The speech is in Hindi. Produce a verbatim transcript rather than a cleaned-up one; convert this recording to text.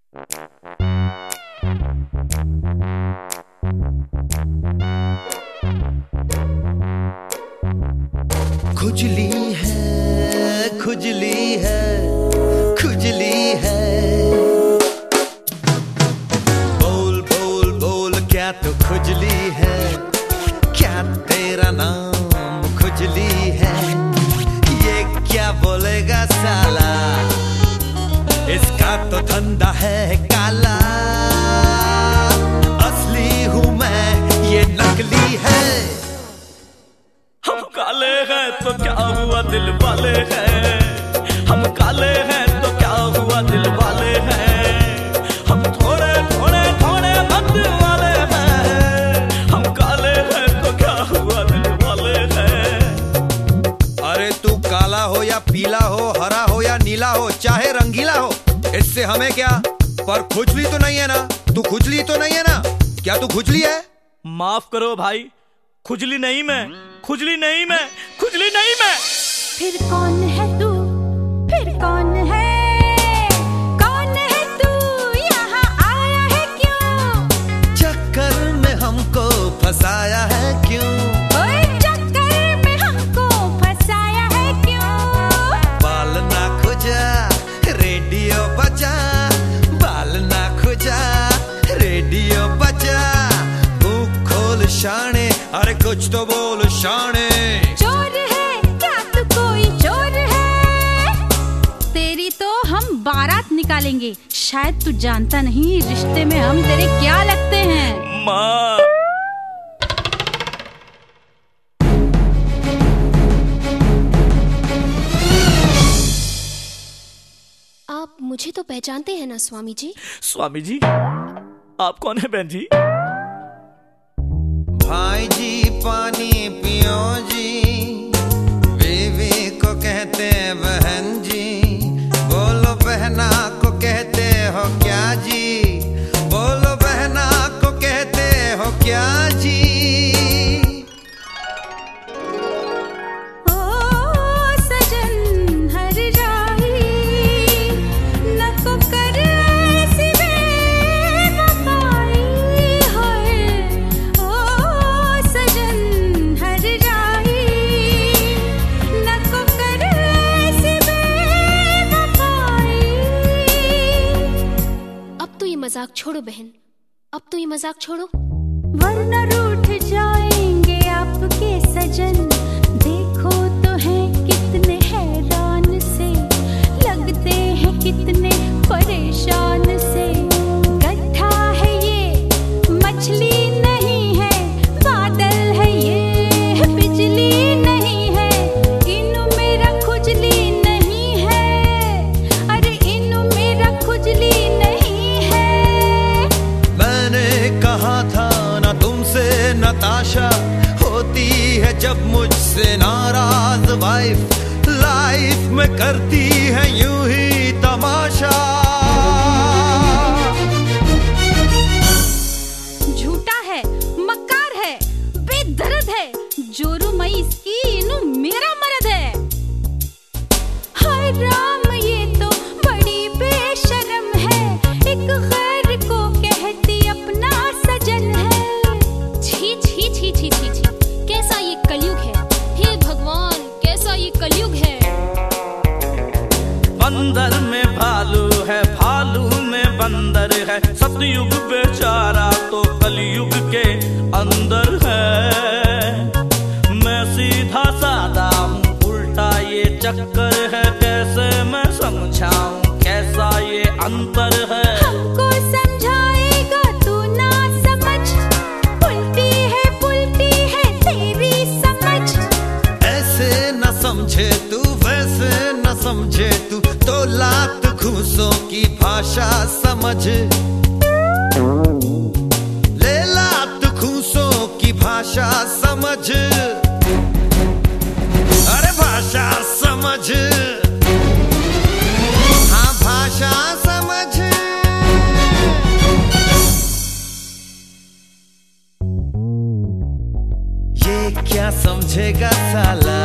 खुजली है, खुजली है, खुजली है। बोल बोल बोल क्या तो खुजली है, क्या तेरा नाम खुजली है। ये क्या बोलेगा साला, इसका तो धंधा है काला। असली हूँ मैं, ये नकली है। हम काले हैं तो क्या हुआ दिल वाले हैं, हम काले हैं तो क्या हुआ दिल वाले हैं। हम थोड़े थोड़े थोड़े मत वाले हैं, हम काले हैं तो क्या हुआ दिल वाले हैं। अरे तू काला हो या पीला हो, हरा हो या नीला हो, चाहे रंगीला हो, इससे हमें क्या। पर खुजली तो नहीं है ना, तू खुजली तो नहीं है ना। क्या तू खुजली है? माफ करो भाई, खुजली नहीं मैं, खुजली नहीं मैं, खुजली नहीं मैं। फिर कौन है तू, फिर कौन है, कौन है तू, यहाँ आया है क्यों? चक्कर में हमको फंसाया है क्यों? ओए चक्कर में हमको फंसाया है क्यों? बाल ना खुजा, रेडियो बजा, बाल ना खुजा, रेडियो बजा। मुंह खोल शाने, अरे कुछ तो बोल शाने। चोर है क्या तू, कोई चोर है? तेरी तो हम बारात निकालेंगे। शायद तू जानता नहीं रिश्ते में हम तेरे क्या लगते हैं। माँ आप मुझे तो पहचानते हैं ना स्वामी जी? स्वामी जी आप कौन है बहन जी? भाई जी पानी पियो जी, बीवी को कहते बहन जी। बोलो बहना को कहते हो क्या जी, बोलो बहना को कहते हो क्या जी। मजाक छोड़ो बहन, अब तो ये मजाक छोड़ो, वरना रूठ जाएंगे आपके सजन। देखो तो हैं कितने हैरान से, लगते हैं कितने परेशान से। गड्ढा है ये, मछली नहीं है, बादल है ये, बिजली नहीं है। इनु मेरा खुजली नहीं है, अरे इनु मेरा खुजली कहा था ना तुमसे नताशा, होती है जब मुझसे नाराज वाइफ। लाइफ में करती है यूं ही तमाशा। झूठा है, मक्कार है, बेदर्द है, जोरू मई इसकी इनु मेरा मर्द है। हाय राम ये तो बड़ी बेशर्म है, एक गैर को कहती अपना सजन है। छी छी छी छी छी छी, कैसा ये कलयुग है, हे भगवान कैसा ये कलयुग है। बंदर में भालू है, भालू में बंदर है, सतयुग बेचारा तो कलयुग के अंदर है। मैं सीधा सादा हूँ, उल्टा ये चक्कर है, कैसे मैं समझाऊं कैसा ये अंतर है। हमको समझाएगा तू ना समझ, उल्टी है पुल्टी है तेरी समझ। ऐसे न समझे तू, वैसे न समझे तू, तो लात घूसों की भाषा समझ। ले लात घूसों की भाषा समझ, अरे भाषा समझ, हाँ भाषा समझ। ये क्या समझेगा साला,